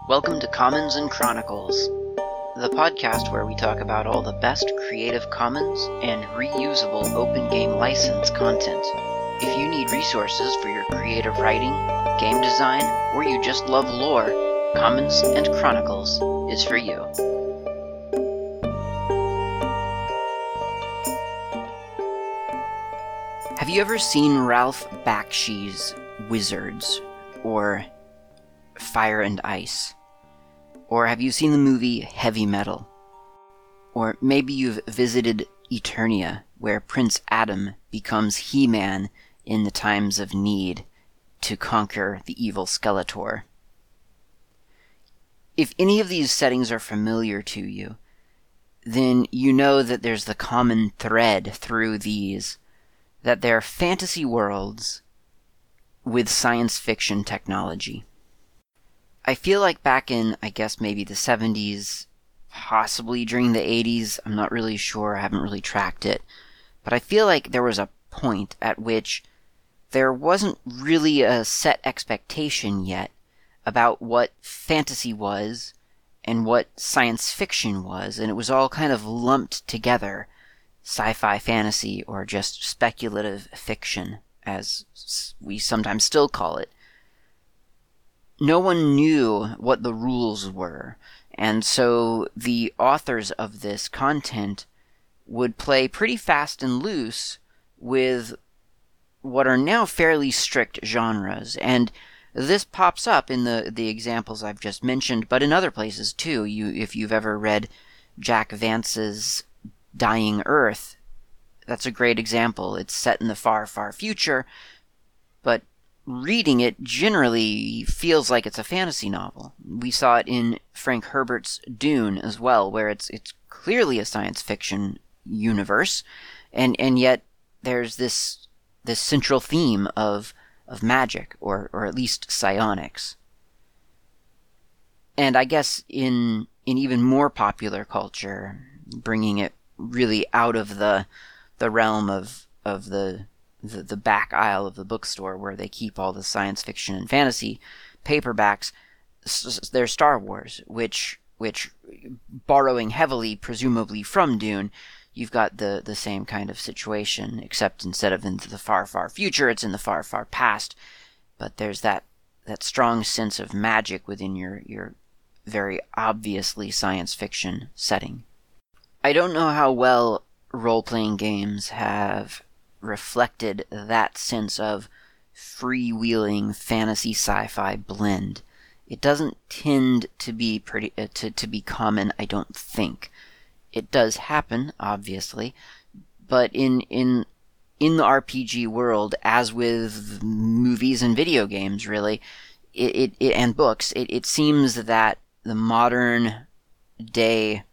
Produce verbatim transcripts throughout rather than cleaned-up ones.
Welcome to Commons and Chronicles, the podcast where we talk about all the best Creative Commons and reusable open game license content. If you need resources for your creative writing, game design, or you just love lore, Commons and Chronicles is for you. Have you ever seen Ralph Bakshi's Wizards, or Fire and Ice? Or have you seen the movie Heavy Metal? Or maybe you've visited Eternia, where Prince Adam becomes He-Man in the times of need to conquer the evil Skeletor. If any of these settings are familiar to you, then you know that there's the common thread through these, that they're fantasy worlds with science fiction technology. I feel like back in, I guess, maybe the seventies, possibly during the eighties, I'm not really sure, I haven't really tracked it, but I feel like there was a point at which there wasn't really a set expectation yet about what fantasy was and what science fiction was, and it was all kind of lumped together, sci-fi fantasy or just speculative fiction, as we sometimes still call it. No one knew what the rules were, and so the authors of this content would play pretty fast and loose with what are now fairly strict genres, and this pops up in the, the examples I've just mentioned, but in other places too. You, if you've ever read Jack Vance's Dying Earth, that's a great example. It's set in the far, far future, but reading it generally feels like it's a fantasy novel. We saw it in Frank Herbert's Dune as well, where it's it's clearly a science fiction universe, and and yet there's this this central theme of of magic, or or at least psionics. And I guess in in even more popular culture, bringing it really out of the the realm of of the The, the back aisle of the bookstore where they keep all the science fiction and fantasy paperbacks, there's Star Wars, which, which borrowing heavily, presumably from Dune, you've got the, the same kind of situation, except instead of into the far, far future, it's in the far, far past. But there's that, that strong sense of magic within your, your very obviously science fiction setting. I don't know how well role-playing games have reflected that sense of freewheeling fantasy sci-fi blend. It doesn't tend to be pretty uh, to, to be common, I don't think. It does happen, obviously, but in in in the R P G world, as with movies and video games, really, it, it, it and books, it, it seems that the modern day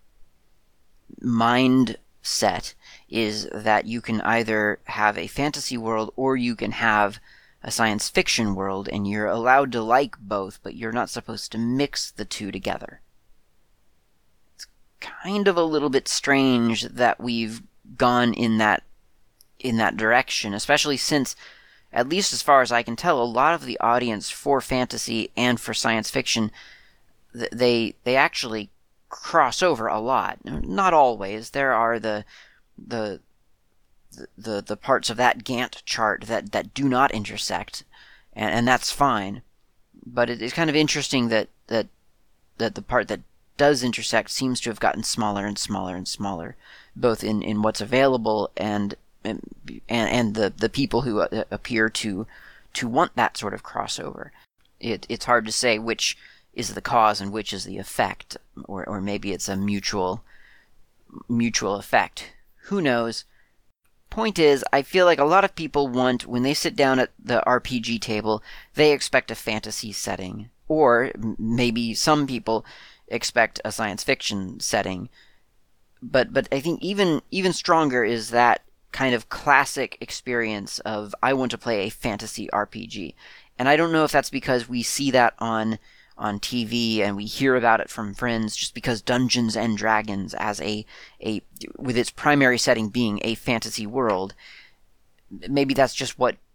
mindset is that you can either have a fantasy world or you can have a science fiction world, and you're allowed to like both, but you're not supposed to mix the two together. It's kind of a little bit strange that we've gone in that in that direction, especially since, at least as far as I can tell, a lot of the audience for fantasy and for science fiction, they they actually cross over a lot. Not always. There are the the the the parts of that Gantt chart that, that do not intersect, and, and that's fine. But it, it's kind of interesting that, that that the part that does intersect seems to have gotten smaller and smaller and smaller, both in, in what's available and and and the, the people who uh, appear to to want that sort of crossover. It it's hard to say which is the cause and which is the effect, or or maybe it's a mutual mutual effect. Who knows? Point is, I feel like a lot of people want, when they sit down at the R P G table, they expect a fantasy setting. Or maybe some people expect a science fiction setting. But but I think even even stronger is that kind of classic experience of, I want to play a fantasy R P G. And I don't know if that's because we see that on on T V and we hear about it from friends, just because Dungeons and Dragons, as a a with its primary setting being a fantasy world, maybe that's just what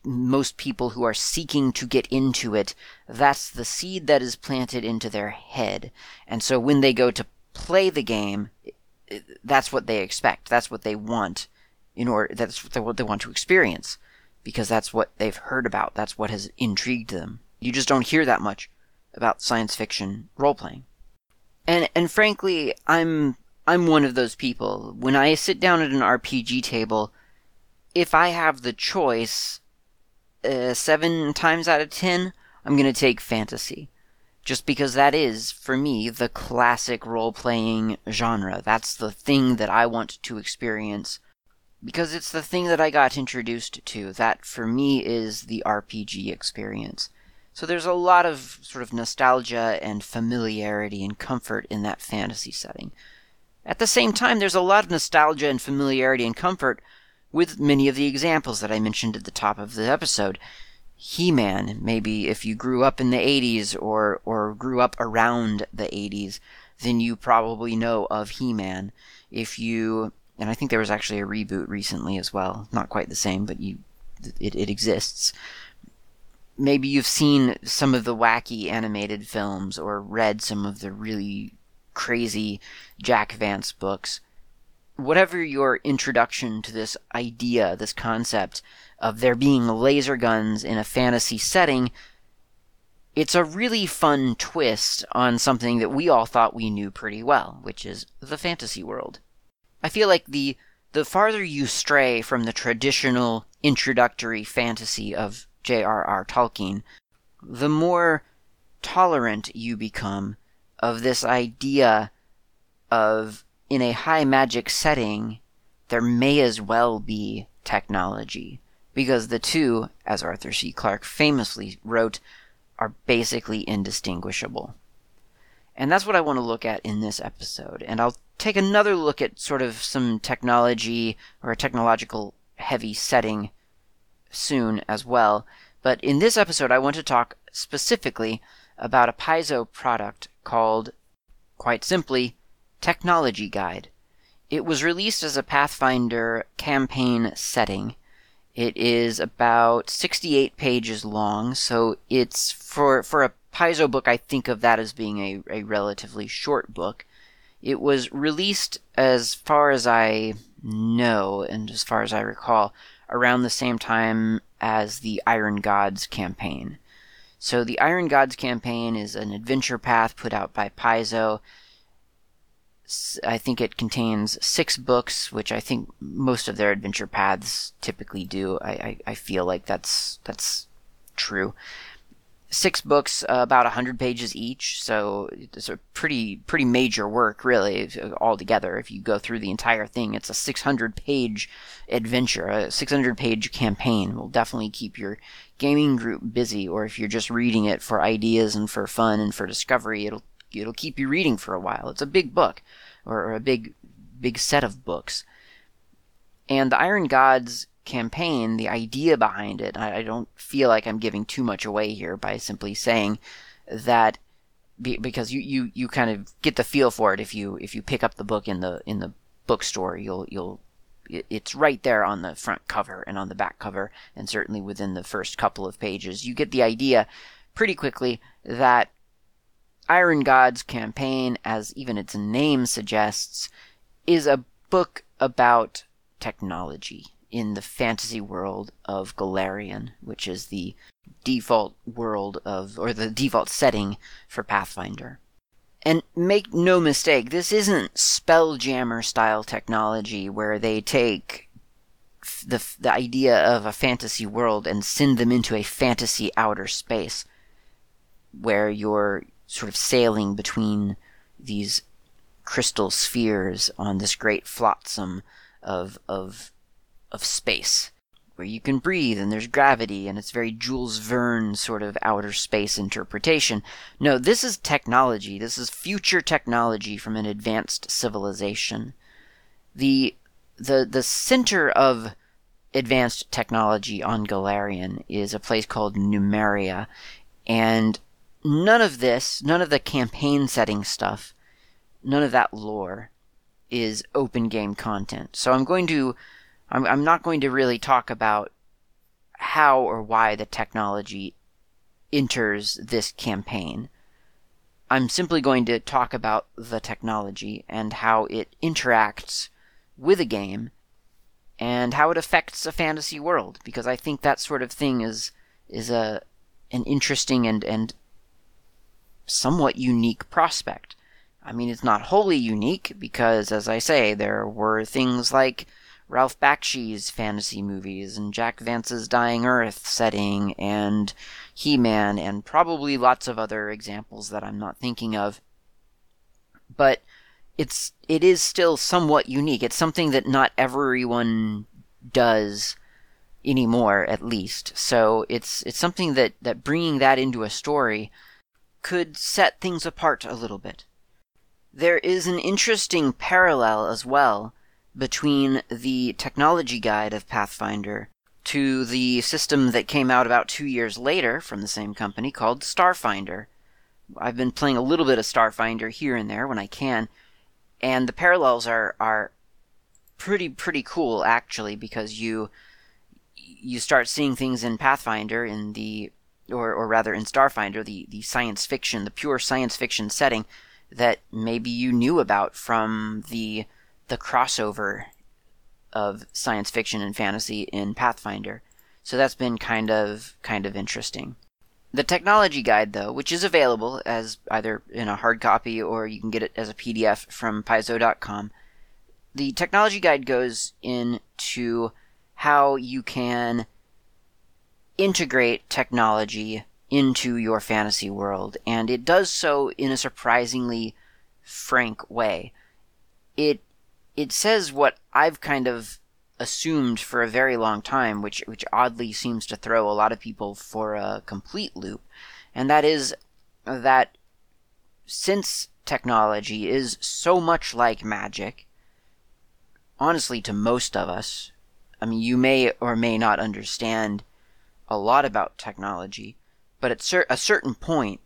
most people who are seeking to get into it, that's the seed that is planted into their head. And so when they go to play the game, that's what they expect. That's what they want in order, that's what they want to experience, because that's what they've heard about. That's what has intrigued them. You just don't hear that much about science fiction role-playing. And and frankly, I'm I'm one of those people. When I sit down at an R P G table, if I have the choice, uh, seven times out of ten, I'm going to take fantasy. Just because that is, for me, the classic role-playing genre. That's the thing that I want to experience, because it's the thing that I got introduced to. That, for me, is the R P G experience. So there's a lot of sort of nostalgia and familiarity and comfort in that fantasy setting. At the same time, there's a lot of nostalgia and familiarity and comfort with many of the examples that I mentioned at the top of the episode. He-Man, maybe if you grew up in the eighties or, or grew up around the eighties, then you probably know of He-Man. If you, and I think there was actually a reboot recently as well, not quite the same, but you, it, it exists. Maybe you've seen some of the wacky animated films or read some of the really crazy Jack Vance books. Whatever your introduction to this idea, this concept of there being laser guns in a fantasy setting, it's a really fun twist on something that we all thought we knew pretty well, which is the fantasy world. I feel like the the farther you stray from the traditional introductory fantasy of J R R Tolkien, the more tolerant you become of this idea of, in a high magic setting, there may as well be technology. Because the two, as Arthur C. Clarke famously wrote, are basically indistinguishable. And that's what I want to look at in this episode. And I'll take another look at sort of some technology or a technological heavy setting soon as well. But in this episode, I want to talk specifically about a Paizo product called, quite simply, Technology Guide. It was released as a Pathfinder campaign setting. It is about sixty-eight pages long, so it's, for, for a Paizo book, I think of that as being a, a relatively short book. It was released, as far as I know, and as far as I recall, around the same time as the Iron Gods campaign. So the Iron Gods campaign is an adventure path put out by Paizo. I think it contains six books, which I think most of their adventure paths typically do. I, I, I feel like that's that's true. Six books, uh, about one hundred pages each, so it's a pretty pretty major work, really, altogether. If you go through the entire thing, it's a six hundred page adventure. A six hundred page campaign will definitely keep your gaming group busy, or if you're just reading it for ideas and for fun and for discovery, it'll it'll keep you reading for a while. It's a big book, or a big big set of books. And the Iron Gods campaign, the idea behind it, I, I don't feel like I'm giving too much away here by simply saying that, be, because you, you, you kind of get the feel for it if you if you pick up the book in the in the bookstore. You'll you'll it's right there on the front cover and on the back cover, and certainly within the first couple of pages. You get the idea pretty quickly that Iron Gods campaign, as even its name suggests, is a book about technology in the fantasy world of Golarion, which is the default world of, or the default setting for Pathfinder. And make no mistake, this isn't Spelljammer-style technology where they take the, the idea of a fantasy world and send them into a fantasy outer space, where you're sort of sailing between these crystal spheres on this great flotsam of of of space, where you can breathe and there's gravity, and it's very Jules Verne sort of outer space interpretation. No, this is technology. This is future technology from an advanced civilization. The the the center of advanced technology on Golarion is a place called Numeria, and none of this, none of the campaign setting stuff, none of that lore is open game content. So I'm going to I'm, I'm not going to really talk about how or why the technology enters this campaign. I'm simply going to talk about the technology and how it interacts with a game and how it affects a fantasy world, because I think that sort of thing is is a an interesting and, and somewhat unique prospect. I mean, it's not wholly unique because, as I say, there were things like Ralph Bakshi's fantasy movies and Jack Vance's Dying Earth setting and He-Man and probably lots of other examples that I'm not thinking of. But it's it is still somewhat unique. It's something that not everyone does anymore, at least. So it's it's something that, that bringing that into a story could set things apart a little bit. There is an interesting parallel as well between the technology guide of Pathfinder to the system that came out about two years later from the same company called Starfinder. I've been playing a little bit of Starfinder here and there when I can, and the parallels are are pretty pretty cool, actually, because you you start seeing things in Pathfinder in the or or rather in Starfinder, the the science fiction, the pure science fiction setting that maybe you knew about from the the crossover of science fiction and fantasy in Pathfinder. So that's been kind of kind of interesting. The technology guide, though, which is available as either in a hard copy or you can get it as a P D F from Paizo dot com, the technology guide goes into how you can integrate technology into your fantasy world, and it does so in a surprisingly frank way. It it says what I've kind of assumed for a very long time, which which oddly seems to throw a lot of people for a complete loop, and that is that since technology is so much like magic, honestly, to most of us, I mean, you may or may not understand a lot about technology, but at cer- a certain point,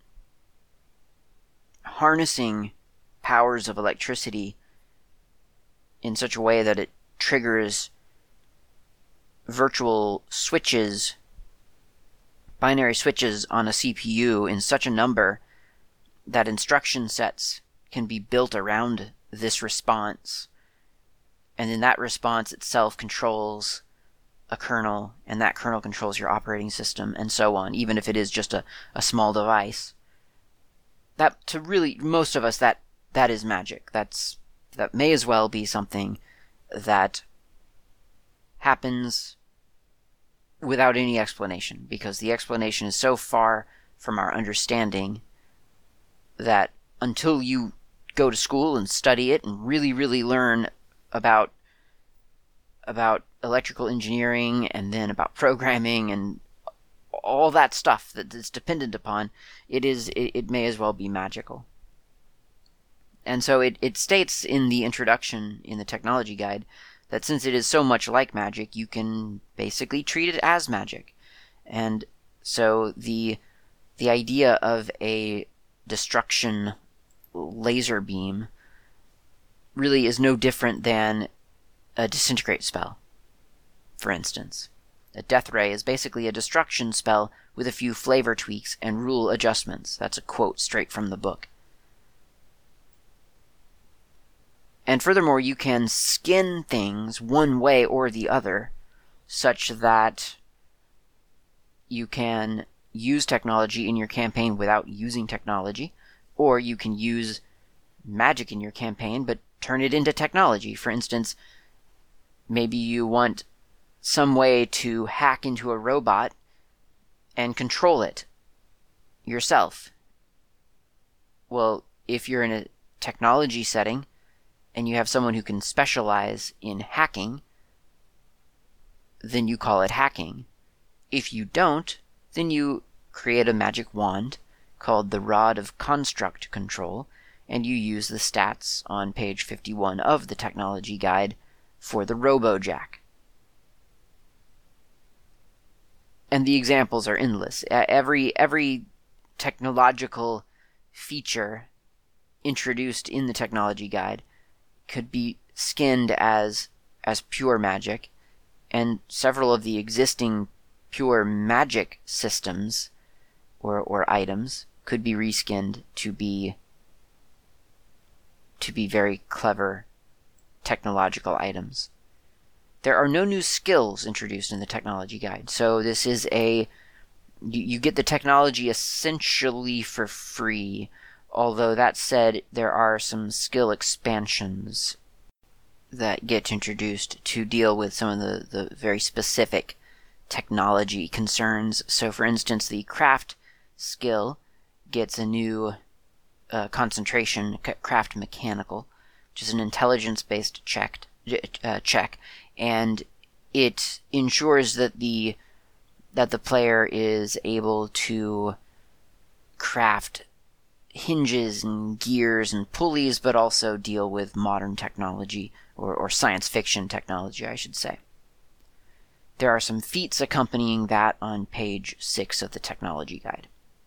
harnessing powers of electricity in such a way that it triggers virtual switches, binary switches on a C P U in such a number that instruction sets can be built around this response, and then that response itself controls a kernel, and that kernel controls your operating system, and so on, even if it is just a, a small device. That, to really, most of us, that that is magic. That's that may as well be something that happens without any explanation, because the explanation is so far from our understanding that until you go to school and study it and really, really learn about about electrical engineering and then about programming and all that stuff that it's dependent upon, it is it, it may as well be magical. And so it, it states in the introduction in the technology guide that since it is so much like magic, you can basically treat it as magic. And so the the idea of a destruction laser beam really is no different than a disintegrate spell, for instance. A death ray is basically a destruction spell with a few flavor tweaks and rule adjustments. That's a quote straight from the book. And furthermore, you can skin things one way or the other, such that you can use technology in your campaign without using technology, or you can use magic in your campaign but turn it into technology. For instance, maybe you want some way to hack into a robot and control it yourself. Well, if you're in a technology setting and you have someone who can specialize in hacking, then you call it hacking. If you don't, then you create a magic wand called the Rod of Construct Control, and you use the stats on page fifty-one of the technology guide for the RoboJack. And the examples are endless. Every every technological feature introduced in the technology guide could be skinned as as pure magic, and several of the existing pure magic systems or or items could be reskinned to be to be very clever technological items. There are no new skills introduced in the technology guide, so this is a you, you get the technology essentially for free, although that said, there are some skill expansions that get introduced to deal with some of the, the very specific technology concerns. So for instance, the craft skill gets a new uh, concentration, craft mechanical, which is an intelligence-based check, uh, check, and it ensures that the that the player is able to craft hinges and gears and pulleys, but also deal with modern technology, or, or science fiction technology, I should say. There are some feats accompanying that on page six of the technology guide.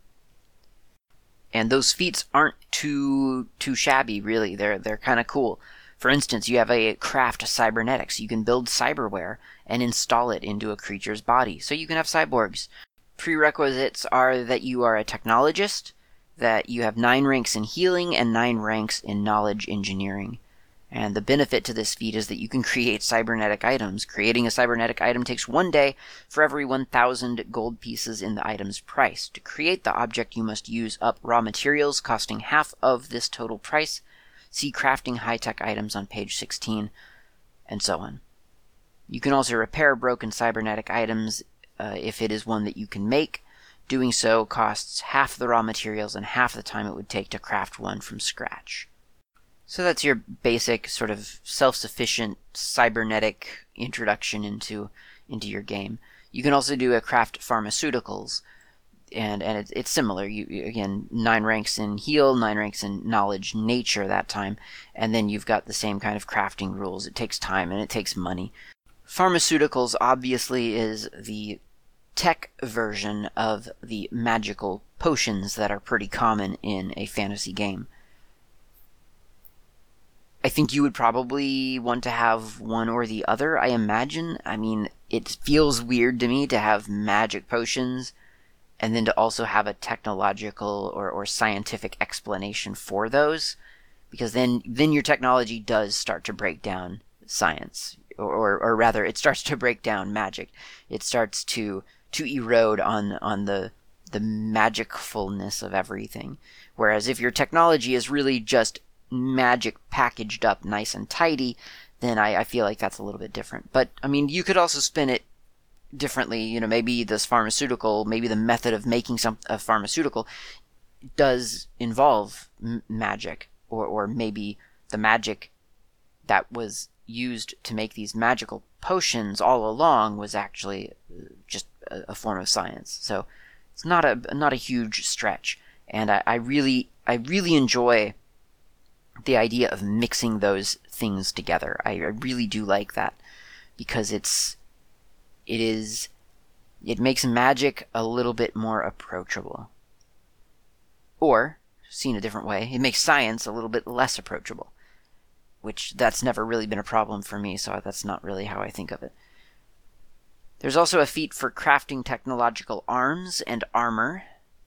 And those feats aren't too too shabby, really. They're they're kind of cool. For instance, you have a craft cybernetics. You can build cyberware and install it into a creature's body, so you can have cyborgs. Prerequisites are that you are a technologist, that you have nine ranks in healing and nine ranks in knowledge engineering. And the benefit to this feat is that you can create cybernetic items. Creating a cybernetic item takes one day for every one thousand gold pieces in the item's price. To create the object, you must use up raw materials costing half of this total price. See crafting high-tech items on page sixteen, and so on. You can also repair broken cybernetic items uh, if it is one that you can make. Doing so costs half the raw materials and half the time it would take to craft one from scratch. So that's your basic sort of self-sufficient cybernetic introduction into into your game. You can also do a craft pharmaceuticals, and and it's, it's similar. You, you again nine ranks in heal, nine ranks in knowledge nature that time, and then you've got the same kind of crafting rules. It takes time and it takes money. Pharmaceuticals obviously is the tech version of the magical potions that are pretty common in a fantasy game. I think you would probably want to have one or the other, I imagine. I mean, it feels weird to me to have magic potions and then to also have a technological or, or scientific explanation for those, because then then your technology does start to break down science, or, or, or rather, it starts to break down magic. It starts to to erode on on the the magicfulness of everything. Whereas if your technology is really just magic packaged up nice and tidy, then I, I feel like that's a little bit different. But, I mean, you could also spin it differently. You know, maybe this pharmaceutical, maybe the method of making some a pharmaceutical does involve m- magic, or, or maybe the magic that was used to make these magical potions all along was actually just a, a form of science. So it's not a not a huge stretch, and I, I really I really enjoy the idea of mixing those things together. I, I really do like that, because it's it is it makes magic a little bit more approachable. Or, seen a different way, it makes science a little bit less approachable, which that's never really been a problem for me, so that's not really how I think of it. There's also a feat for crafting technological arms and armor,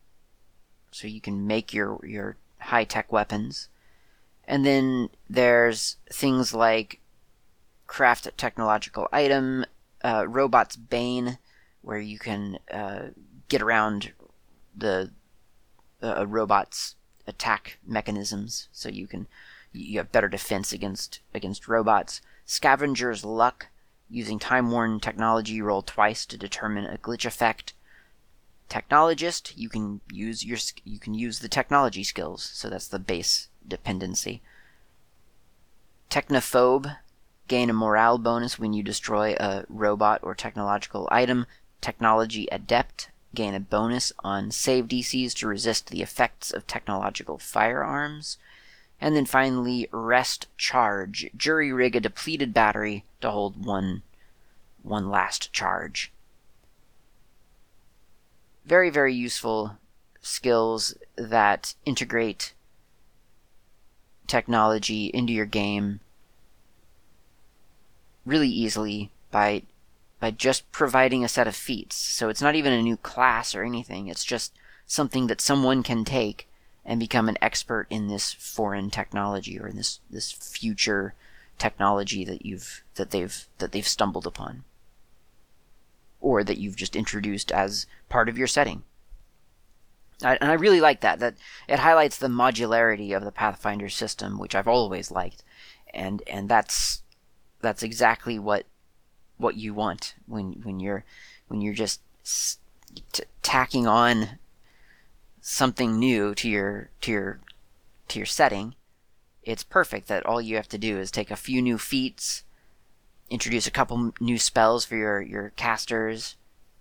so you can make your, your high-tech weapons. And then there's things like craft a technological item, uh, Robot's Bane, where you can uh, get around the uh, robot's attack mechanisms, so you can you have better defense against against robots. Scavenger's Luck, using time-worn technology, roll twice to determine a glitch effect. Technologist, you can use your you can use the technology skills, so that's the base dependency. Technophobe, gain a morale bonus when you destroy a robot or technological item. Technology Adept, gain a bonus on save D Cs to resist the effects of technological firearms. And then finally, Rest Charge, jury rig a depleted battery to hold one, one last charge. Very, very useful skills that integrate technology into your game really easily by by just providing a set of feats. So it's not even a new class or anything. It's just something that someone can take and become an expert in this foreign technology, or in this, this future technology that you've that they've that they've stumbled upon, or that you've just introduced as part of your setting. I, and I really like that. That it highlights the modularity of the Pathfinder system, which I've always liked, and and that's that's exactly what what you want when when you're when you're just t- tacking on something new to your to your to your setting. It's perfect that all you have to do is take a few new feats, introduce a couple new spells for your your casters,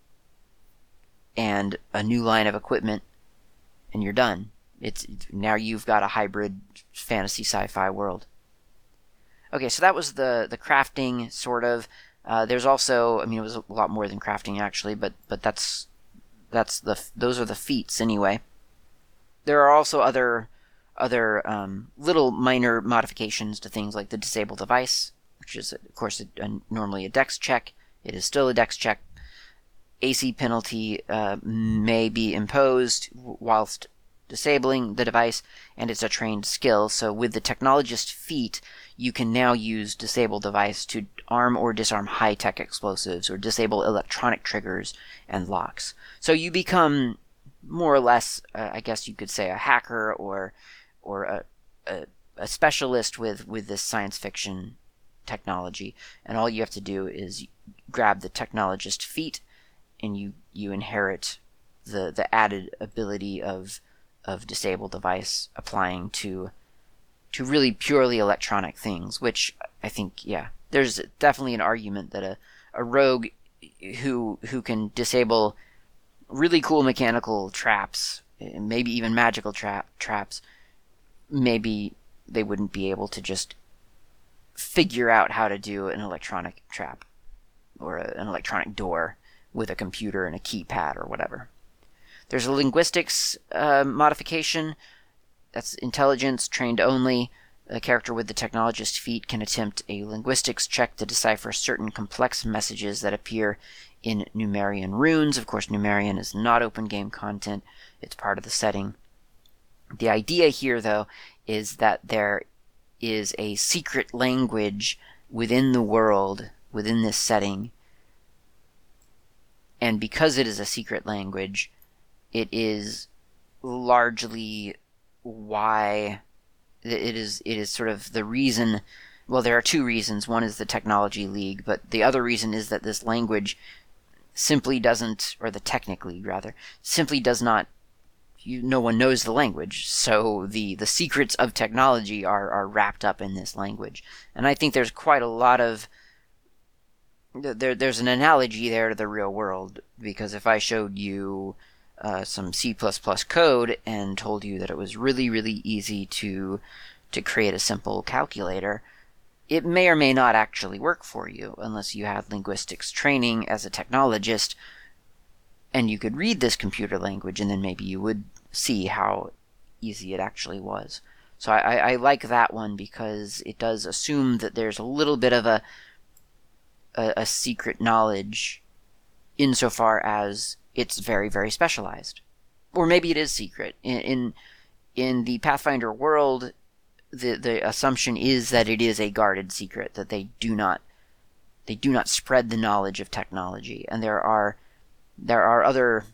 and a new line of equipment, and you're done. It's now you've got a hybrid fantasy sci-fi world. Okay, so that was the the crafting, sort of. Uh, there's also, I mean, it was a lot more than crafting actually, but but that's that's the those are the feats anyway. There are also other other um, little minor modifications to things like the disable device, which is of course a, a, normally a dex check. It is still a dex check. A C penalty uh, may be imposed whilst disabling the device, and it's a trained skill. So with the technologist feat, you can now use disable device to arm or disarm high-tech explosives, or disable electronic triggers and locks. So you become more or less, uh, I guess you could say, a hacker, or or a, a, a specialist with, with this science fiction technology. And all you have to do is grab the technologist feat, and you, you inherit the, the added ability of of disable device applying to to really purely electronic things, which I think, yeah, there's definitely an argument that a, a rogue who who can disable really cool mechanical traps, maybe even magical tra- traps, maybe they wouldn't be able to just figure out how to do an electronic trap, or a, an electronic door with a computer and a keypad or whatever. There's a linguistics uh, modification. That's intelligence, trained only. A character with the technologist feat can attempt a linguistics check to decipher certain complex messages that appear in Numerian runes. Of course, Numerian is not open game content. It's part of the setting. The idea here, though, is that there is a secret language within the world, within this setting. And because it is a secret language, it is largely why it is it is sort of the reason. Well, there are two reasons. One is the Technology League, but the other reason is that this language simply doesn't, or the Technic League rather, simply does not, you, no one knows the language, so the, the secrets of technology are, are wrapped up in this language. And I think there's quite a lot of, there there's an analogy there to the real world, because if I showed you Uh, some C plus plus code and told you that it was really, really easy to to create a simple calculator, it may or may not actually work for you unless you had linguistics training as a technologist, and you could read this computer language, and then maybe you would see how easy it actually was. So I, I like that one because it does assume that there's a little bit of a a, a secret knowledge insofar as it's very, very specialized. Or maybe it is secret. In in, in the Pathfinder world, the, the assumption is that it is a guarded secret, that they do not they do not spread the knowledge of technology. And there are there are other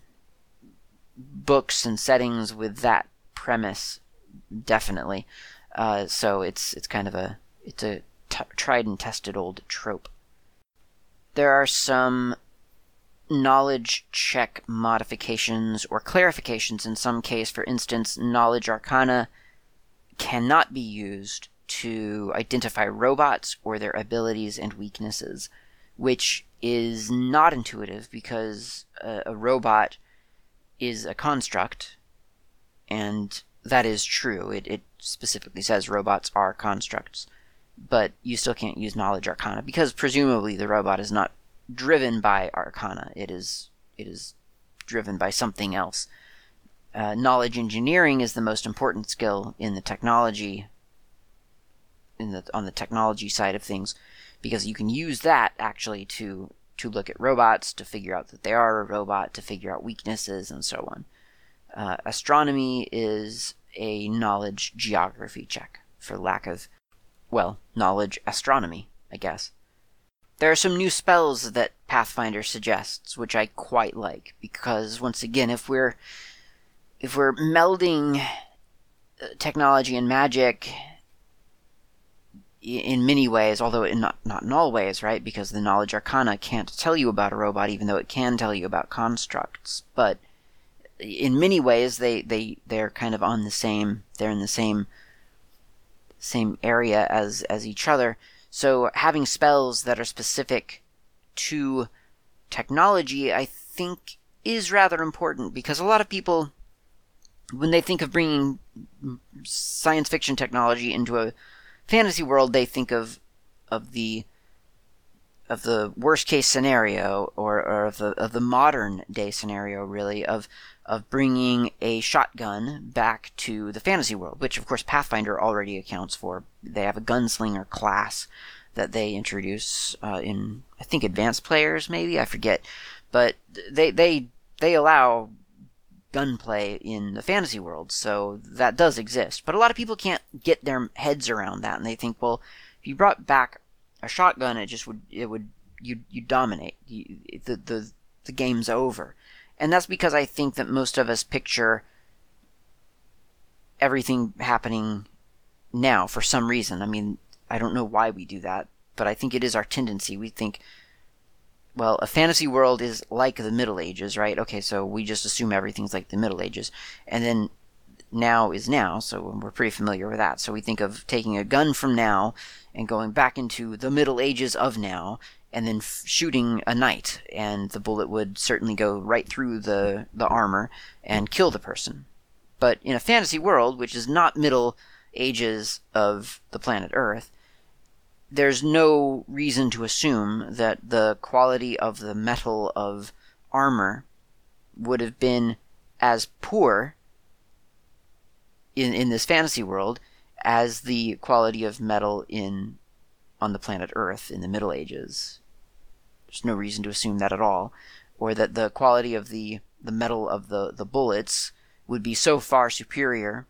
books and settings with that premise, definitely. Uh, so it's it's kind of a it's a t- tried and tested old trope. There are some knowledge check modifications or clarifications in some case. For instance, knowledge arcana cannot be used to identify robots or their abilities and weaknesses, which is not intuitive because a, a robot is a construct, and that is true. It, it specifically says robots are constructs, but you still can't use knowledge arcana because presumably the robot is not driven by arcana. It is it is driven by something else. Uh, knowledge engineering is the most important skill in the technology in the on the technology side of things, because you can use that actually to to look at robots, to figure out that they are a robot, to figure out weaknesses, and so on. Uh, astronomy is a knowledge geography check, for lack of, well, knowledge astronomy, I guess. There are some new spells that Pathfinder suggests, which I quite like, because once again, if we're if we're melding technology and magic in many ways, although in not not in all ways, right? Because the knowledge arcana can't tell you about a robot, even though it can tell you about constructs. But in many ways, they they they're kind of on the same. They're in the same same area as as each other. So having spells that are specific to technology, I think, is rather important, because a lot of people, when they think of bringing science fiction technology into a fantasy world, they think of of the of the worst case scenario, or, or of the of the modern day scenario, really, of of bringing a shotgun back to the fantasy world, which of course Pathfinder already accounts for. They have a gunslinger class that they introduce uh, in, I think, advanced players, maybe, I forget, but they they they allow gunplay in the fantasy world, so that does exist. But a lot of people can't get their heads around that, and they think, well, if you brought back a shotgun, it just would it would you you dominate. You, the the the game's over. And that's because I think that most of us picture everything happening now for some reason. I mean, I don't know why we do that, but I think it is our tendency. We think, well, a fantasy world is like the Middle Ages, right? Okay, so we just assume everything's like the Middle Ages. And then now is now, so we're pretty familiar with that. So we think of taking a gun from now and going back into the Middle Ages of now, and then f- shooting a knight, and the bullet would certainly go right through the, the armor and kill the person. But in a fantasy world, which is not Middle Ages of the planet Earth, there's no reason to assume that the quality of the metal of armor would have been as poor in, in this fantasy world as the quality of metal in on the planet Earth in the Middle Ages. There's no reason to assume that at all. Or that the quality of the, the metal of the, the bullets would be so far superior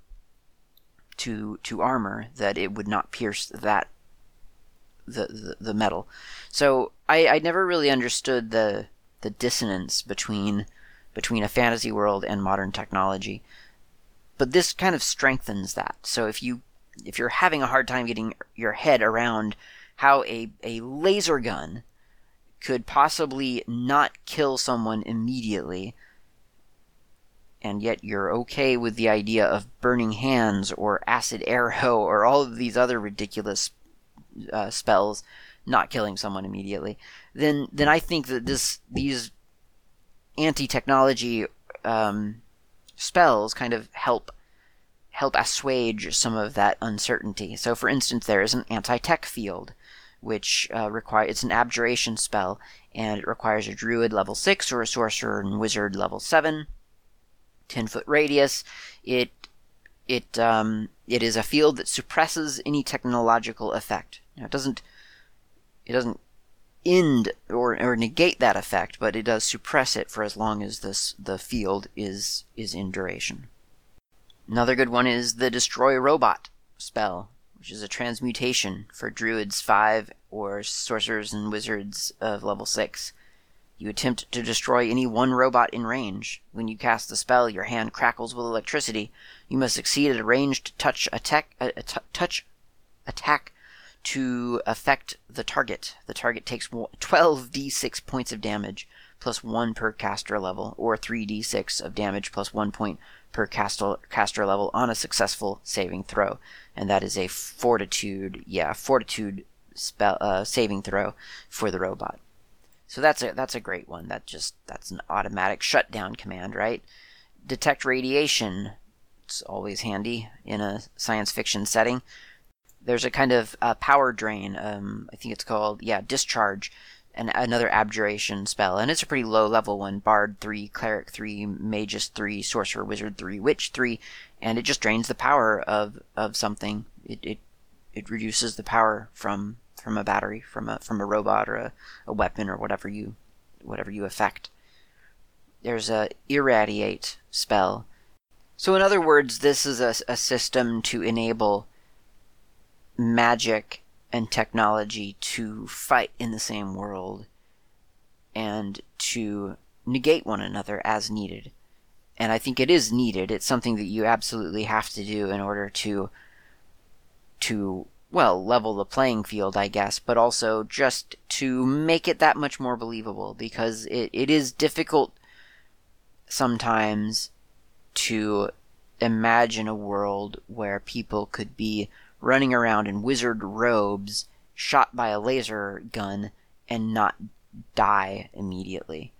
to to armor that it would not pierce that the the, the metal. So I, I never really understood the the dissonance between between a fantasy world and modern technology. But this kind of strengthens that. So if you if you're having a hard time getting your head around how a, a laser gun could possibly not kill someone immediately, and yet you're okay with the idea of burning hands or acid arrow or all of these other ridiculous uh, spells not killing someone immediately, then then I think that this these anti-technology um, spells kind of help help assuage some of that uncertainty. So, for instance, there is an anti-tech field, which uh, require it's an abjuration spell, and it requires a druid level six or a sorcerer and wizard level seven, ten foot radius. It it um, it is a field that suppresses any technological effect. Now, it doesn't it doesn't end or, or negate that effect, but it does suppress it for as long as this the field is is in duration. Another good one is the Destroy Robot spell, which is a transmutation for druids five or sorcerers and wizards of level six. You attempt to destroy any one robot in range. When you cast the spell, your hand crackles with electricity. You must succeed at a ranged touch attack, a, a t- touch attack to affect the target. The target takes twelve d six points of damage, plus one per caster level, or three d six of damage plus one point per caster, caster level on a successful saving throw. And that is a fortitude, yeah, fortitude spell uh, saving throw for the robot. So that's a that's a great one. That just that's an automatic shutdown command, right? Detect radiation. It's always handy in a science fiction setting. There's a kind of uh, power drain. Um, I think it's called yeah discharge, and another abjuration spell, and it's a pretty low level one. Bard three, cleric three, magus three, sorcerer wizard three, witch three, and it just drains the power of of something. It it it reduces the power from. from a battery, from a from a robot or a, a weapon or whatever you whatever you affect. There's a irradiate spell. So in other words, this is a, a system to enable magic and technology to fight in the same world and to negate one another as needed. And I think it is needed. It's something that you absolutely have to do in order to, to well, level the playing field, I guess, but also just to make it that much more believable, because it, it is difficult sometimes to imagine a world where people could be running around in wizard robes, shot by a laser gun, and not die immediately.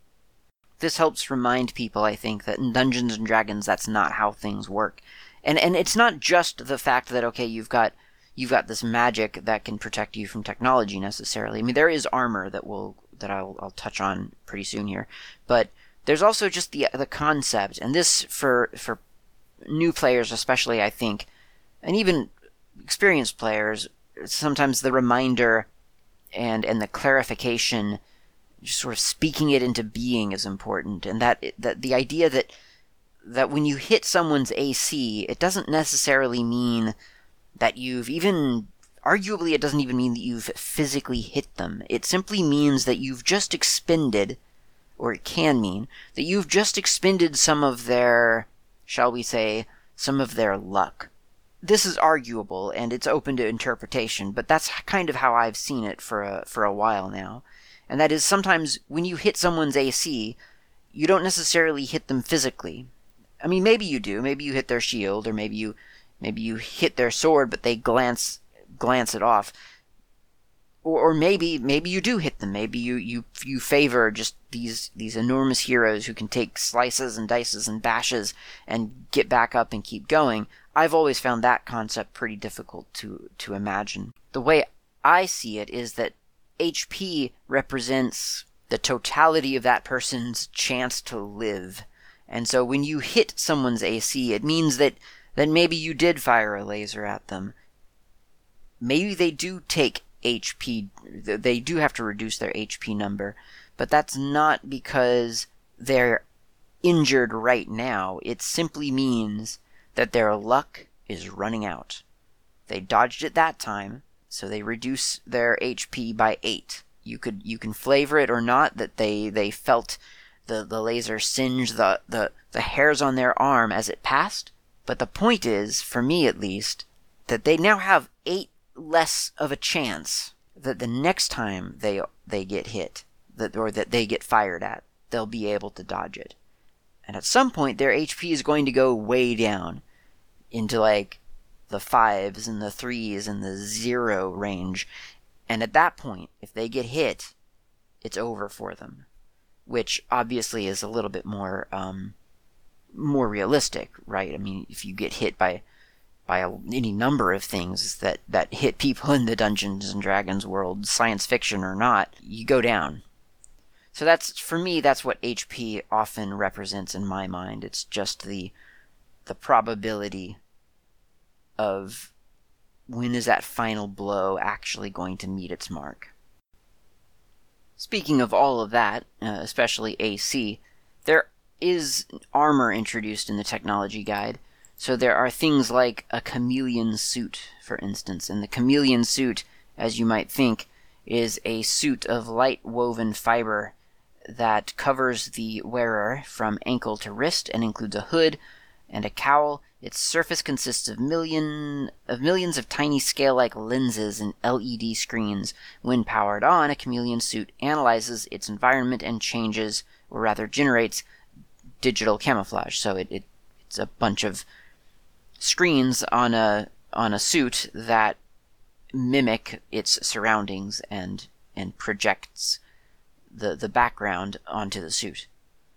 This helps remind people, I think, that in Dungeons and Dragons, that's not how things work. And and it's not just the fact that, okay, you've got you've got this magic that can protect you from technology necessarily. I mean, there is armor that will that I'll I'll touch on pretty soon here, but there's also just the the concept, and this for for new players especially, I think, and even experienced players, sometimes the reminder and and the clarification, just sort of speaking it into being, is important. And that that the idea that that when you hit someone's A C, it doesn't necessarily mean that you've even, arguably it doesn't even mean that you've physically hit them. It simply means that you've just expended, or it can mean, that you've just expended some of their, shall we say, some of their luck. This is arguable, and it's open to interpretation, but that's kind of how I've seen it for a, for a while now. And that is, sometimes when you hit someone's A C, you don't necessarily hit them physically. I mean, maybe you do. Maybe you hit their shield, or maybe you maybe you hit their sword, but they glance glance it off. Or, or maybe maybe you do hit them. Maybe you, you you favor just these these enormous heroes who can take slices and dices and bashes and get back up and keep going. I've always found that concept pretty difficult to to imagine. The way I see it is that H P represents the totality of that person's chance to live. And so when you hit someone's A C, it means that, that maybe you did fire a laser at them. Maybe they do take H P, they do have to reduce their H P number, but that's not because they're injured right now. It simply means that their luck is running out. They dodged it that time, so they reduce their H P by eight. You could you can flavor it or not that they, they felt the, the laser singe the, the, the hairs on their arm as it passed. But the point is, for me at least, that they now have eight less of a chance that the next time they they get hit, that or that they get fired at, they'll be able to dodge it. And at some point their H P is going to go way down into like the fives and the threes and the zero range. And at that point, if they get hit, it's over for them. Which obviously is a little bit more um, more realistic, right? I mean, if you get hit by by a, any number of things that, that hit people in the Dungeons and Dragons world, science fiction or not, you go down. So that's, for me, that's what H P often represents in my mind. It's just the the probability of when is that final blow actually going to meet its mark. Speaking of all of that, uh, especially A C, there is armor introduced in the technology guide. So there are things like a chameleon suit, for instance. And the chameleon suit, as you might think, is a suit of light woven fiber that covers the wearer from ankle to wrist and includes a hood and a cowl. Its surface consists of million of millions of tiny scale-like lenses and L E D screens. When powered on, a chameleon suit analyzes its environment and changes, or rather generates, digital camouflage. So it, it it's a bunch of screens on a on a suit that mimic its surroundings and and projects the the background onto the suit.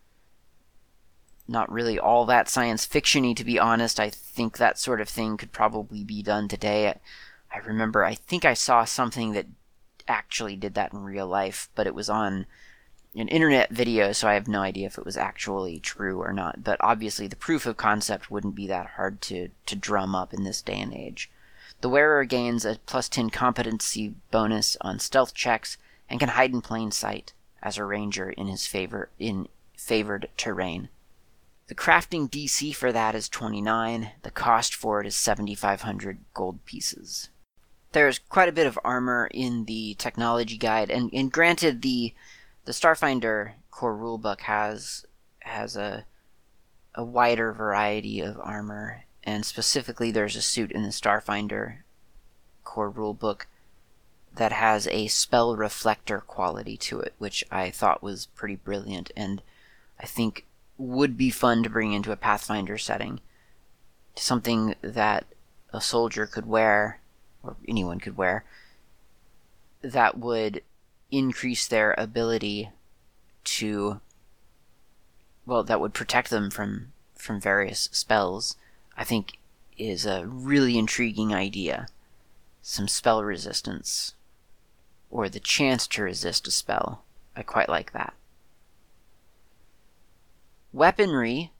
Not really all that science fiction-y, to be honest. I think that sort of thing could probably be done today. I remember, I think I saw something that actually did that in real life, but it was on an internet video, so I have no idea if it was actually true or not. But obviously the proof of concept wouldn't be that hard to, to drum up in this day and age. The wearer gains a plus ten competency bonus on stealth checks and can hide in plain sight. as a ranger in his favor in favored terrain. The crafting D C for that is twenty-nine. The cost for it is seventy-five hundred gold pieces. There's quite a bit of armor in the technology guide, and, and granted, the the Starfinder core rulebook has has a a wider variety of armor, and specifically there's a suit in the Starfinder core rulebook that has a spell reflector quality to it, which I thought was pretty brilliant, and I think would be fun to bring into a Pathfinder setting. Something that a soldier could wear, or anyone could wear, that would increase their ability to, well, that would protect them from, from various spells, I think is a really intriguing idea. Some spell resistance, or the chance to resist a spell. I quite like that. Weaponry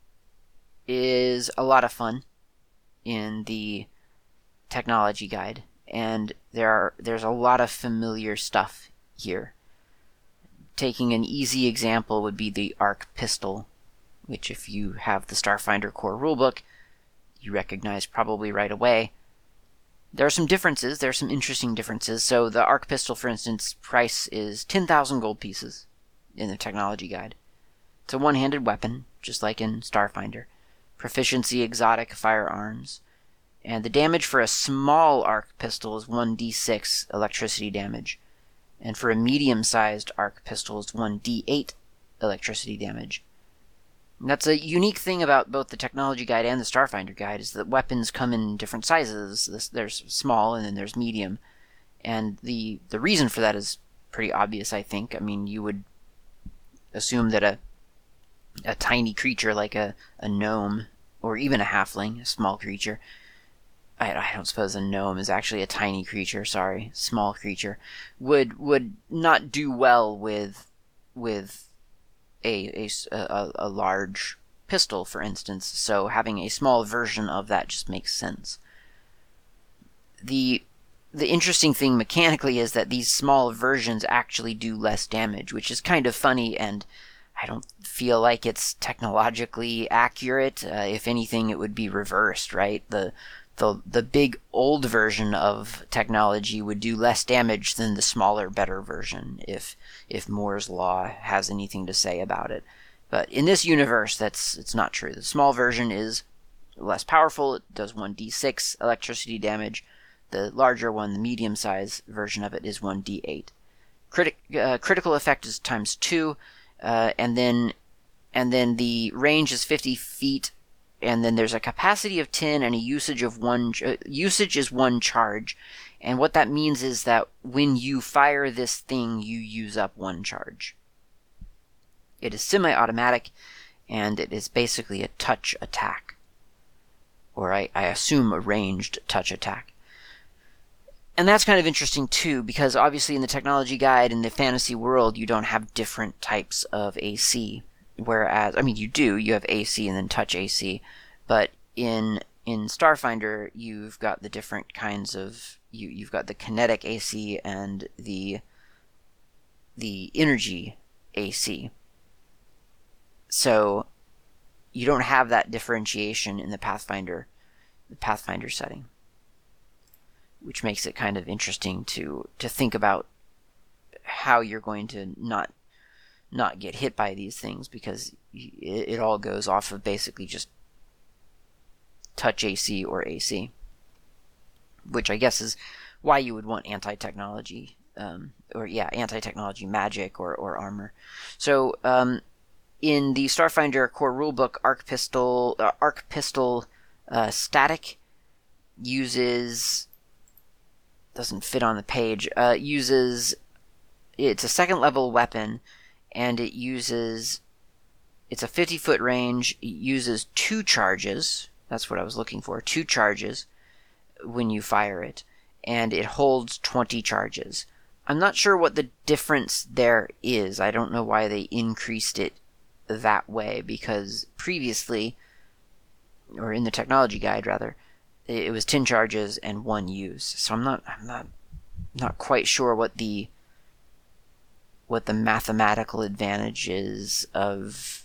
is a lot of fun in the technology guide, and there are there's a lot of familiar stuff here. Taking an easy example would be the arc pistol, which if you have the Starfinder core rulebook, you recognize probably right away. There are some differences, there are some interesting differences. So the arc pistol, for instance, price is ten thousand gold pieces in the technology guide. It's a one-handed weapon, just like in Starfinder. Proficiency, exotic firearms. And the damage for a small arc pistol is one d six electricity damage. And for a medium-sized arc pistol is one d eight electricity damage. And that's a unique thing about both the technology guide and the Starfinder guide, is that weapons come in different sizes. There's small and then there's medium. And the, the reason for that is pretty obvious, I think. I mean, you would assume that a a tiny creature like a, a gnome, or even a halfling, a small creature. I, I don't suppose a gnome is actually a tiny creature, sorry, small creature, would would not do well with with a, a, a, a large pistol, for instance, so having a small version of that just makes sense. The the interesting thing mechanically is that these small versions actually do less damage, which is kind of funny, and I don't feel like it's technologically accurate. Uh, if anything, it would be reversed, right? The, the the big old version of technology would do less damage than the smaller, better version, if if Moore's law has anything to say about it. But in this universe, that's it's not true. The small version is less powerful. It does one d six electricity damage. The larger one, the medium-sized version of it, is one d eight. Critic, uh, critical effect is times two. Uh, and then and then the range is fifty feet, and then there's a capacity of ten and a usage of one. Uh, usage is one charge, and what that means is that when you fire this thing, you use up one charge. It is semi-automatic, and it is basically a touch attack, or I, I assume a ranged touch attack. And that's kind of interesting too, because obviously in the technology guide, in the fantasy world, you don't have different types of A C. Whereas, I mean, you do, you have A C and then touch A C, but in in Starfinder, you've got the different kinds of, you, you've got the kinetic A C and the, the energy A C. So, you don't have that differentiation in the Pathfinder, the Pathfinder setting, which makes it kind of interesting to to think about how you're going to not not get hit by these things, because it, it all goes off of basically just touch A C or A C, which I guess is why you would want anti-technology, um, or yeah, anti-technology magic or, or armor. So um, in the Starfinder core rulebook, arc pistol, uh, arc pistol uh, static uses. Doesn't fit on the page, uh, uses, it's a second level weapon, and it uses, it's a fifty foot range, it uses two charges, that's what I was looking for, two charges when you fire it, and it holds twenty charges. I'm not sure what the difference there is. I don't know why they increased it that way, because previously, or in the technology guide rather, it was ten charges and one use. So I'm not I'm not not quite sure what the what the mathematical advantage is of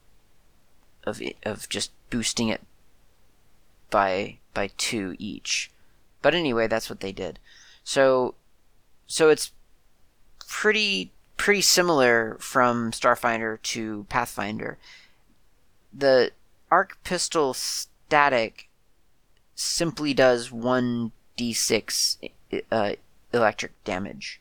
of of just boosting it by by two each. But anyway, that's what they did. So so it's pretty pretty similar from Starfinder to Pathfinder. The arc pistol static simply does one d six uh, electric damage,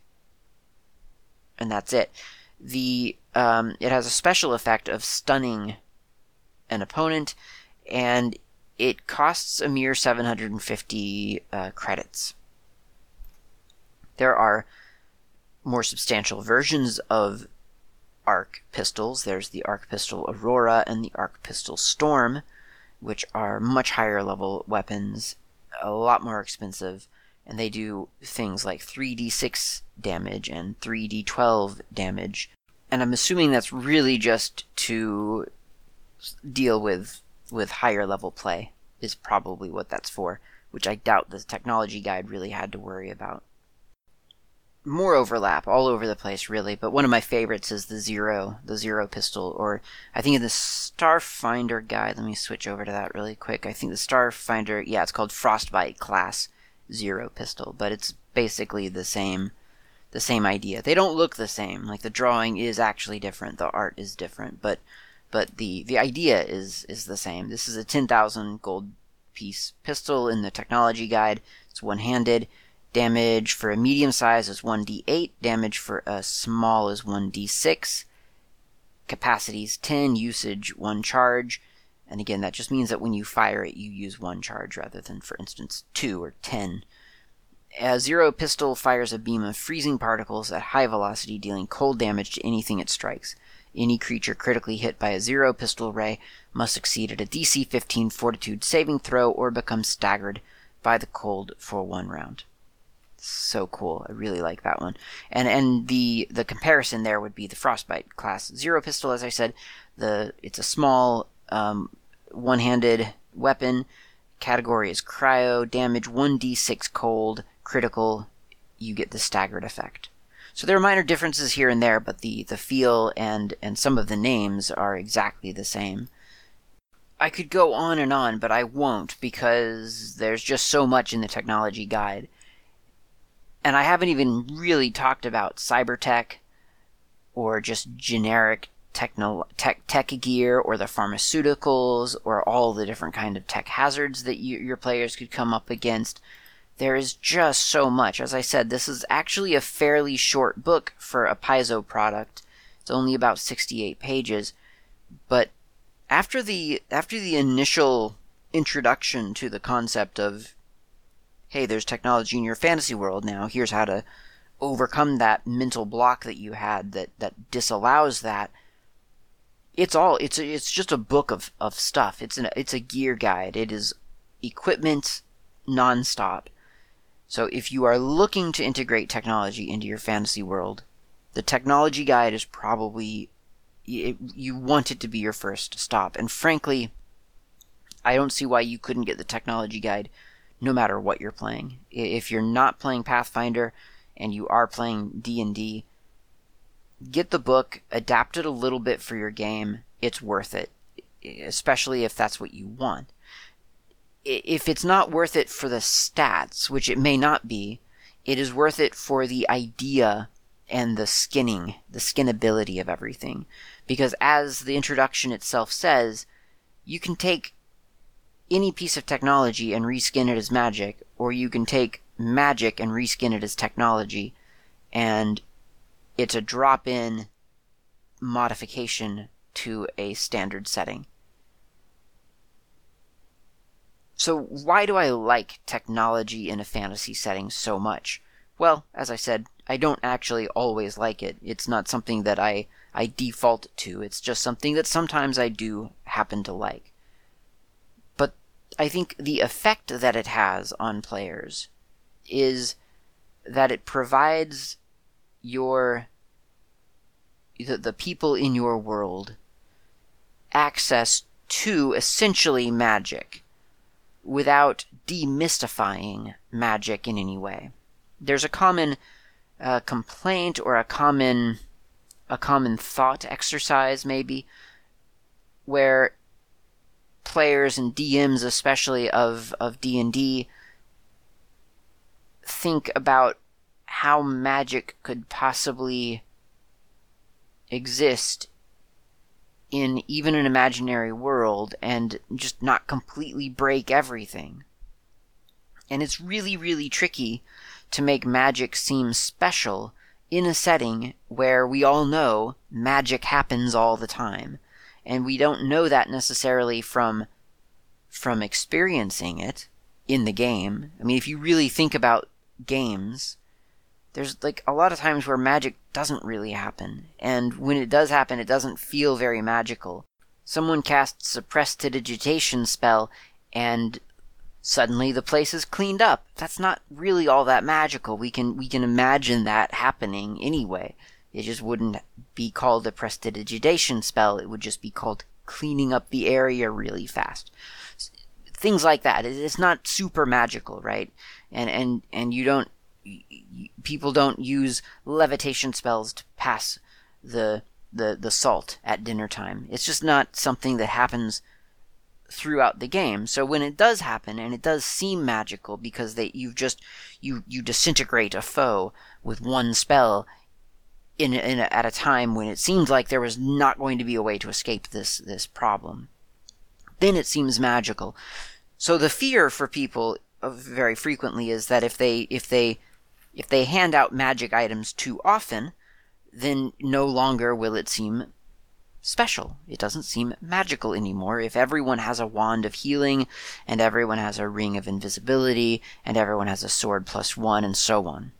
and that's it. The um, it has a special effect of stunning an opponent, and it costs a mere seven hundred fifty uh, credits. There are more substantial versions of arc pistols. There's the arc pistol Aurora and the arc pistol Storm, which are much higher level weapons, a lot more expensive, and they do things like three d six damage and three d twelve damage. And I'm assuming that's really just to deal with with higher level play, is probably what that's for, which I doubt the technology guide really had to worry about. More overlap all over the place, really, but one of my favorites is the Zero, the Zero pistol, or I think in the Starfinder guide, let me switch over to that really quick. I think the Starfinder, yeah, it's called Frostbite class Zero pistol, but it's basically the same, the same idea. They don't look the same, like the drawing is actually different, the art is different, but but the, the idea is, is the same. This is a ten thousand gold piece pistol in the technology guide. It's one-handed. Damage for a medium size is one d eight. Damage for a small is one d six. Capacity is ten. Usage, one charge. And again, that just means that when you fire it, you use one charge rather than, for instance, two or ten. A Zero pistol fires a beam of freezing particles at high velocity, dealing cold damage to anything it strikes. Any creature critically hit by a Zero pistol ray must succeed at a D C fifteen fortitude saving throw or become staggered by the cold for one round. So cool. I really like that one. And and the the comparison there would be the Frostbite class Zero pistol, as I said. The it's a small um, one-handed weapon. Category is cryo. Damage one d six cold. Critical, you get the staggered effect. So there are minor differences here and there, but the, the feel and, and some of the names are exactly the same. I could go on and on, but I won't, because there's just so much in the technology guide. And I haven't even really talked about cybertech, or just generic techno- tech, tech gear, or the pharmaceuticals, or all the different kind of tech hazards that you, your players could come up against. There is just so much. As I said, this is actually a fairly short book for a Paizo product. It's only about sixty-eight pages. But after the after the initial introduction to the concept of, hey, there's technology in your fantasy world now, here's how to overcome that mental block that you had that, that disallows that, it's all it's a, it's just a book of, of stuff. It's an it's a gear guide. It is equipment nonstop. So if you are looking to integrate technology into your fantasy world, the technology guide is probably, it, you want it to be your first stop. And frankly, I don't see why you couldn't get the technology guide no matter what you're playing. If you're not playing Pathfinder and you are playing D and D, get the book, adapt it a little bit for your game. It's worth it, especially if that's what you want. If it's not worth it for the stats, which it may not be, it is worth it for the idea and the skinning, the skinnability of everything. Because as the introduction itself says, you can take any piece of technology and reskin it as magic, or you can take magic and reskin it as technology, and it's a drop-in modification to a standard setting. So why do I like technology in a fantasy setting so much? Well, as I said, I don't actually always like it. It's not something that I, I default to. It's just something that sometimes I do happen to like. But I think the effect that it has on players is that it provides your the, the people in your world access to essentially magic, without demystifying magic in any way. There's a common uh, complaint or a common a common thought exercise, maybe, where players and D Ms, especially of, of D and D, think about how magic could possibly exist in even an imaginary world and just not completely break everything. And it's really, really tricky to make magic seem special in a setting where we all know magic happens all the time. And we don't know that necessarily from, from experiencing it in the game. I mean, if you really think about games, there's like a lot of times where magic doesn't really happen. And when it does happen, it doesn't feel very magical. Someone casts a prestidigitation spell and suddenly the place is cleaned up. That's not really all that magical. We can we can imagine that happening anyway. It just wouldn't be called a prestidigitation spell. It would just be called cleaning up the area really fast. Things like that. It's not super magical, right? And and and you don't people don't use levitation spells to pass the the the salt at dinner time. It's just not something that happens throughout the game. So when it does happen, and it does seem magical because they you've just you you disintegrate a foe with one spell in, in a, at a time when it seems like there was not going to be a way to escape this this problem, then it seems magical. So the fear for people very frequently is that if they if they if they hand out magic items too often, then no longer will it seem special. It doesn't seem magical anymore. If everyone has a wand of healing, and everyone has a ring of invisibility, and everyone has a sword plus one, and so on.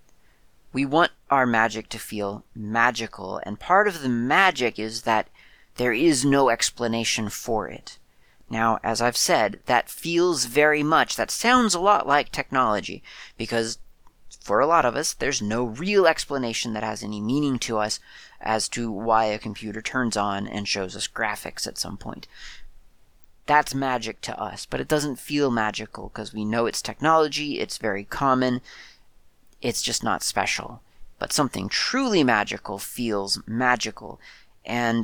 We want our magic to feel magical, and part of the magic is that there is no explanation for it. Now, as I've said, that feels very much, that sounds a lot like technology, because for a lot of us, there's no real explanation that has any meaning to us as to why a computer turns on and shows us graphics at some point. That's magic to us, but it doesn't feel magical because we know it's technology, it's very common, it's just not special. But something truly magical feels magical, and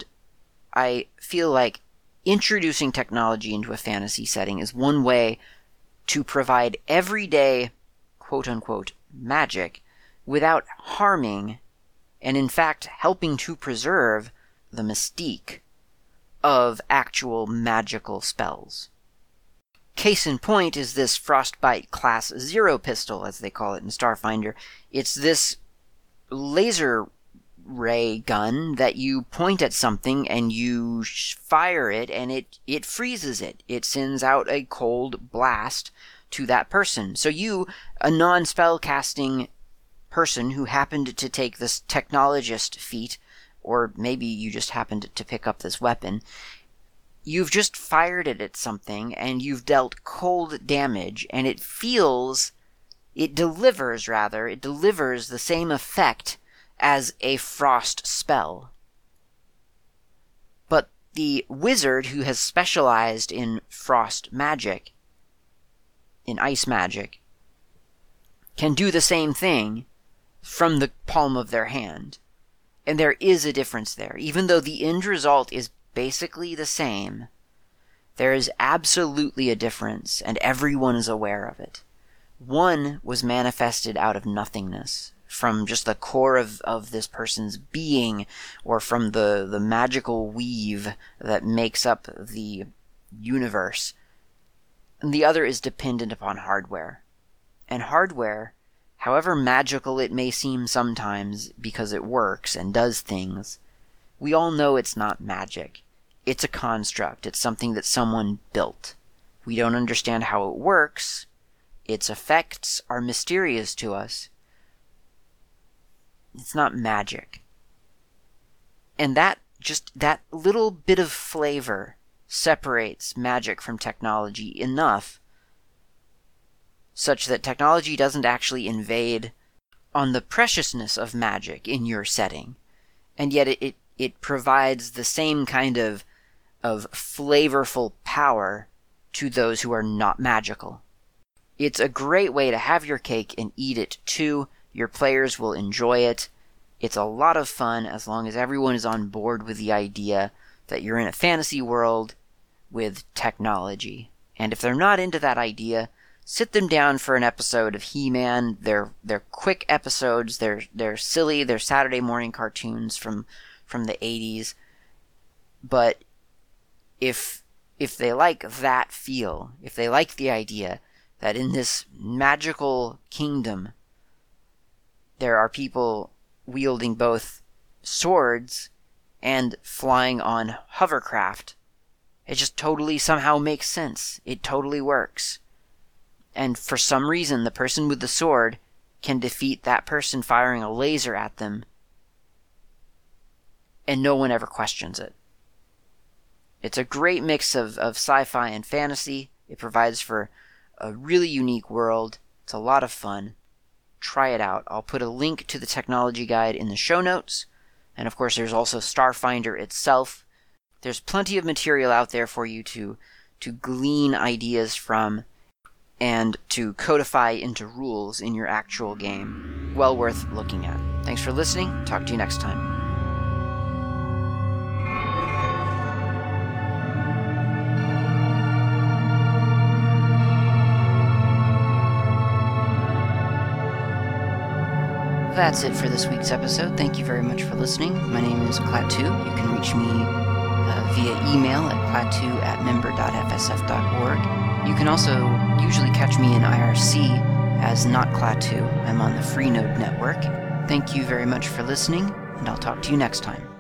I feel like introducing technology into a fantasy setting is one way to provide everyday, quote-unquote, magic without harming and in fact helping to preserve the mystique of actual magical spells. Case in point is this Frostbite Class Zero pistol, as they call it in Starfinder. It's this laser ray gun that you point at something and you fire it and it, it freezes it. It sends out a cold blast to that person. So you, a non-spell casting person who happened to take this technologist feat, or maybe you just happened to pick up this weapon, you've just fired it at something and you've dealt cold damage, and it feels, it delivers rather, it delivers the same effect as a frost spell. But the wizard who has specialized in frost magic, in ice magic, can do the same thing from the palm of their hand. And there is a difference there. Even though the end result is basically the same, there is absolutely a difference, and everyone is aware of it. One was manifested out of nothingness, from just the core of, of this person's being, or from the, the magical weave that makes up the universe. And the other is dependent upon hardware. And hardware, however magical it may seem sometimes because it works and does things, we all know it's not magic. It's a construct. It's something that someone built. We don't understand how it works. Its effects are mysterious to us. It's not magic. And that, just that little bit of flavor separates magic from technology enough such that technology doesn't actually invade on the preciousness of magic in your setting, and yet it, it, it provides the same kind of, of flavorful power to those who are not magical. It's a great way to have your cake and eat it too. Your players will enjoy it. It's a lot of fun as long as everyone is on board with the idea that you're in a fantasy world with technology. And if they're not into that idea, sit them down for an episode of He-Man. They're they're quick episodes. They're they're silly. They're Saturday morning cartoons from from the eighties. But if if they like that feel, if they like the idea that in this magical kingdom there are people wielding both swords and flying on hovercraft, it just totally somehow makes sense. It totally works. And for some reason, the person with the sword can defeat that person firing a laser at them, and no one ever questions it. It's a great mix of, of sci-fi and fantasy. It provides for a really unique world. It's a lot of fun. Try it out. I'll put a link to the technology guide in the show notes. And of course, there's also Starfinder itself. There's plenty of material out there for you to, to glean ideas from and to codify into rules in your actual game. Well worth looking at. Thanks for listening. Talk to you next time. That's it for this week's episode. Thank you very much for listening. My name is Klaatu. You can reach me uh, via email at klaatu at member dot f s f dot org. You can also usually catch me in I R C as Not Klaatu. I'm on the Freenode network. Thank you very much for listening, and I'll talk to you next time.